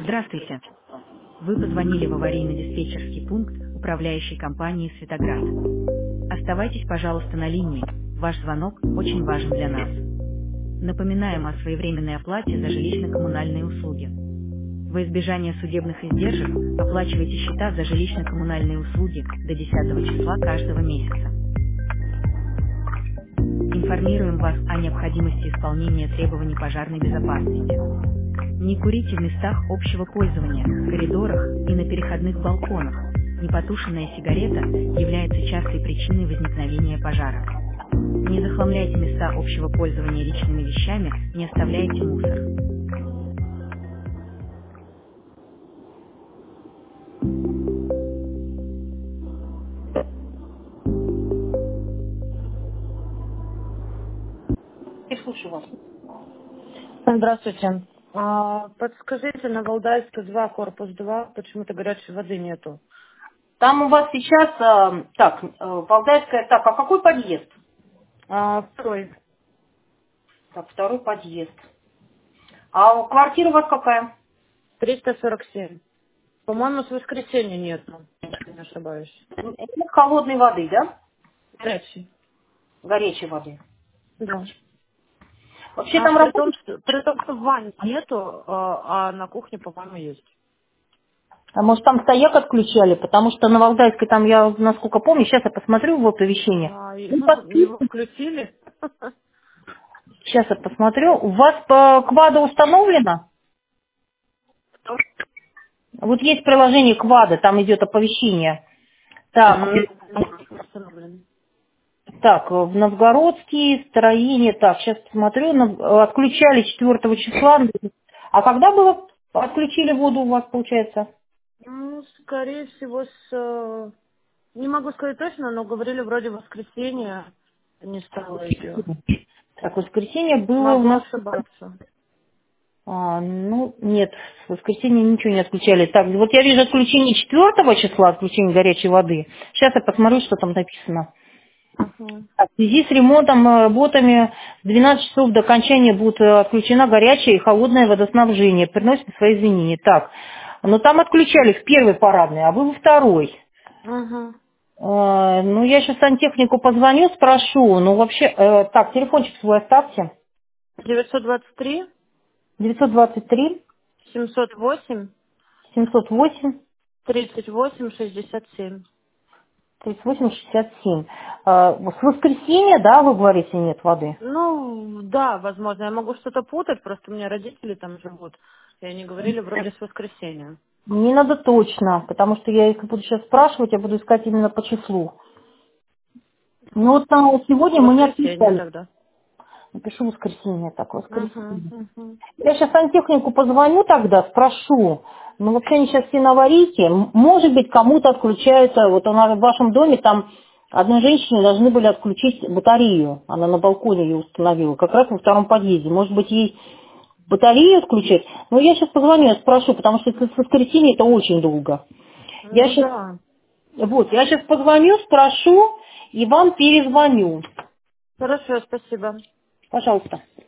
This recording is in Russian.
Здравствуйте. Вы позвонили в аварийно-диспетчерский пункт управляющей компании «Светоград». Оставайтесь, пожалуйста, на линии. Ваш звонок очень важен для нас. Напоминаем о своевременной оплате за жилищно-коммунальные услуги. Во избежание судебных издержек оплачивайте счета за жилищно-коммунальные услуги до 10 числа каждого месяца. Информируем вас о необходимости исполнения требований пожарной безопасности. Не курите в местах общего пользования, в коридорах и на переходных балконах. Непотушенная сигарета является частой причиной возникновения пожара. Не захламляйте места общего пользования личными вещами, не оставляйте мусор. Я слушаю вас. Здравствуйте. Подскажите, на Валдайской 2, корпус 2, почему-то горячей воды нету. Там у вас сейчас, Валдайская, а какой подъезд? Второй. Так, второй подъезд. А квартира у вас какая? 347. По-моему, с воскресенья нету, если не ошибаюсь. Нет холодной воды, да? Горячий. Горячей воды. Да. Вообще там работает... При том, что в ванне нету, а на кухне, по-моему, есть. А может там стояк отключали, потому что на Валдайской там, я насколько помню, сейчас я посмотрю в оповещение. Его включили. Сейчас я посмотрю. У вас КВАДа установлена? Вот есть приложение КВАДа, там идет оповещение. Так, Установлен. так, в Новгородский, строение, так, сейчас посмотрю, отключали 4 числа. А когда было, отключили воду у вас, получается? Ну, скорее всего, не могу сказать точно, но говорили вроде воскресенье не стало ее. Так, воскресенье было у Могу нас... ошибаться. Нет, в воскресенье ничего не отключали. Так, вот я вижу отключение 4 числа, отключение горячей воды. Сейчас я посмотрю, что там написано. Ага. Так, в связи с ремонтом, работами с 12 часов до окончания будет отключена горячее и холодное водоснабжение. Приносим свои извинения. Так, но там отключали в первой парадной, а вы во второй. Ага. Ну, я сейчас сантехнику позвоню, спрошу. Ну, вообще, так, телефончик свой оставьте. 923 923 708 708 38 67. 38,67. С воскресенья, да, вы говорите, нет воды? Ну, да, возможно. Я могу что-то путать, просто у меня родители там живут. И они говорили вроде с воскресенья. Мне надо точно, потому что я, если буду сейчас спрашивать, я буду искать именно по числу. Ну вот С сегодня мы не воскресенья отвечали. тогда. Напишу воскресенье, так, Ага. воскресенье. Ага. Я сейчас сантехнику позвоню тогда, спрошу. Ну, вообще они сейчас все на аварийке. Может быть, кому-то отключается, вот в вашем доме там одной женщине должны были отключить батарею. Она на балконе ее установила, как раз во втором подъезде. Может быть, ей батарею отключать? Но я сейчас позвоню, я спрошу, потому что если с воскресенья это очень долго. Я Ну сейчас, да. я сейчас позвоню, спрошу и вам перезвоню. Хорошо, спасибо. Пожалуйста.